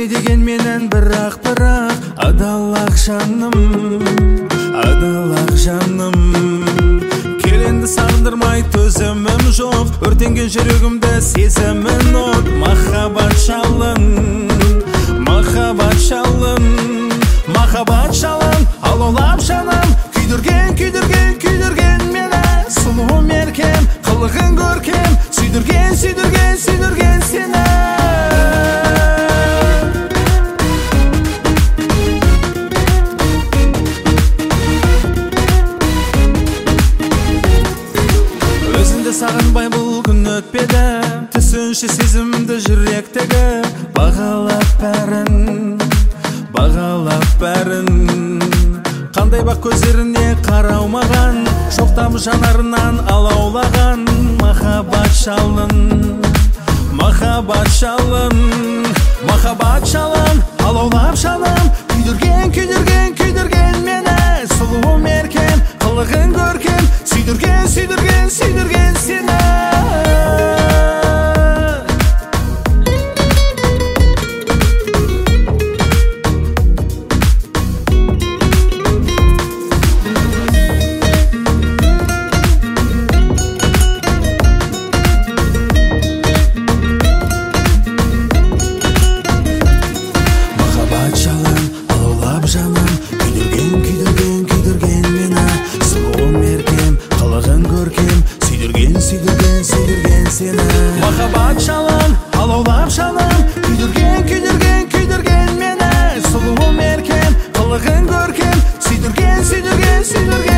эмне деген менен бирок адалак жаным келенди сагындырмай төзөмүм жок өртенген жүрөгүмдө сеземин от махабат жалын алаулап жаным күйдүрген мени сулуум эркем кылыгың көркем сүйдүрген сени сагынбай бул күн өтпеди түсүнчү сезимди жүрөктөгү багалап бәрин кандай бак көзлерине карамаган шоктам жанарынан алаулаган махабат жалын алаулап жаным күйдүрген мени сулуум эркем кылыгың көркем сүйдүрген сени Сүйдірген сені махаббат жалын алаулап жаным күйдірген мені сұлуым еркем қылығың көркем сүйдірген